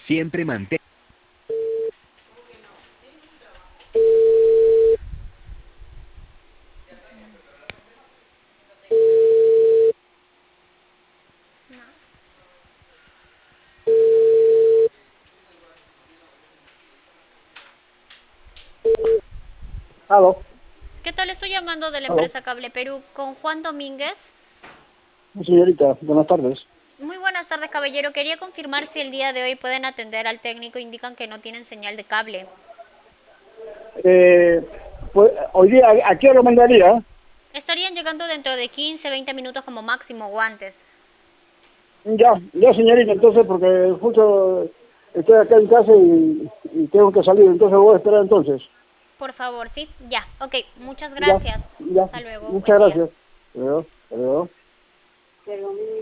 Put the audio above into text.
Siempre mantén. Aló, ¿Qué tal? Estoy llamando de la aló. empresa Cable Perú con Juan Domínguez. Señorita, buenas tardes. Muy buenas tardes, caballero. Quería confirmar si el día de hoy pueden atender al técnico. Indican que no tienen señal de cable. Eh, pues, hoy día, ¿a qué hora mandaría? Estarían llegando dentro de 15, 20 minutos como máximo o antes. Ya, señorita, entonces, porque justo estoy acá en casa y tengo que salir, entonces voy a esperar entonces. Por favor, ¿sí? Ya. Ok, muchas Ya, gracias. ya. Hasta luego. Muchas Buen día. gracias. Adiós, adiós.